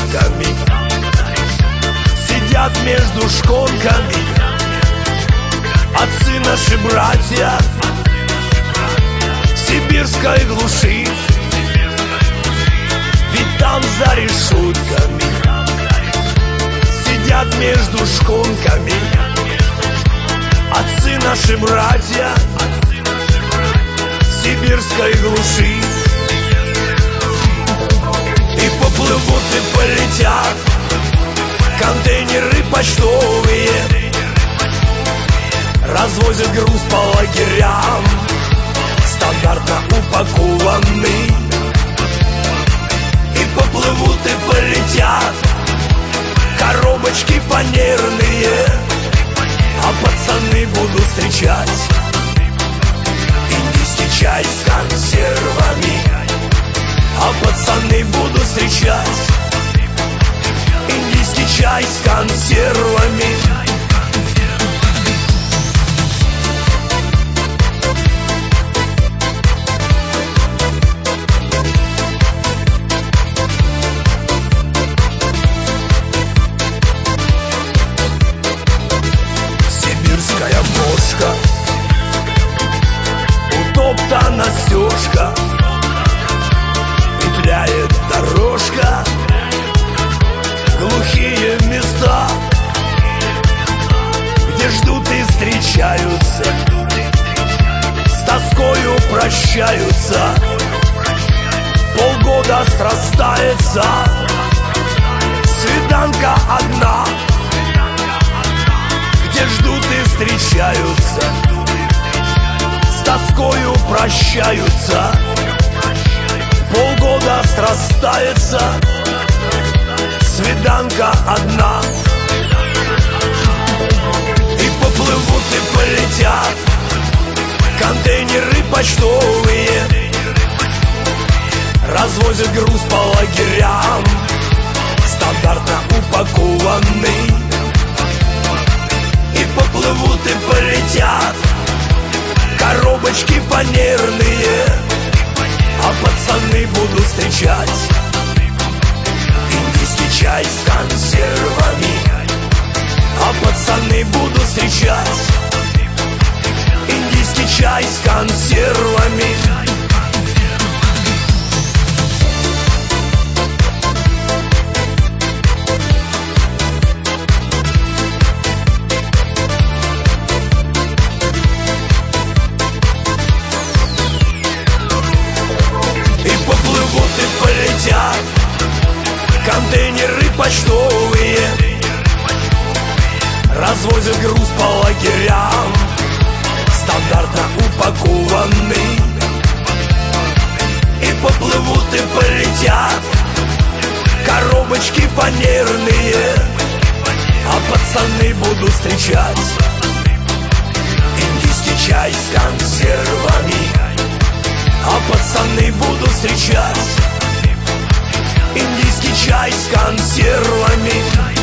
шкурками, сидят между шконками отцы наши братья в сибирской глуши. Ведь там за решетками сидят между шконками отцы наши братья в сибирской глуши. И поплывут и полетят контейнеры почтовые, развозят груз по лагерям, стандартно упакованный. И поплывут и полетят коробочки фанерные, а пацаны будут встречать индийский чай с консервами. А пацаны будут встречать индийский чай с консервами. Сибирская кошка, утоптана стежка, петляет дорожка, глухие места, где ждут и встречаются, с тоскою прощаются, полгода срастается, свиданка одна, где ждут и встречаются, с тоскою прощаются, полгода срастается, свиданка одна. И поплывут и полетят контейнеры почтовые, развозят груз по лагерям, стандартно упакованный. И поплывут и полетят коробочки фанерные, а пацаны будут встречать индийский чай с консервами. А пацаны будут встречать индийский чай с консервами. Контейнеры почтовые, развозят груз по лагерям, стандартно упакованный. И поплывут и полетят коробочки фанерные, а пацаны будут встречать индийский чай с консервами. А пацаны будут встречать индийский чай с консервами.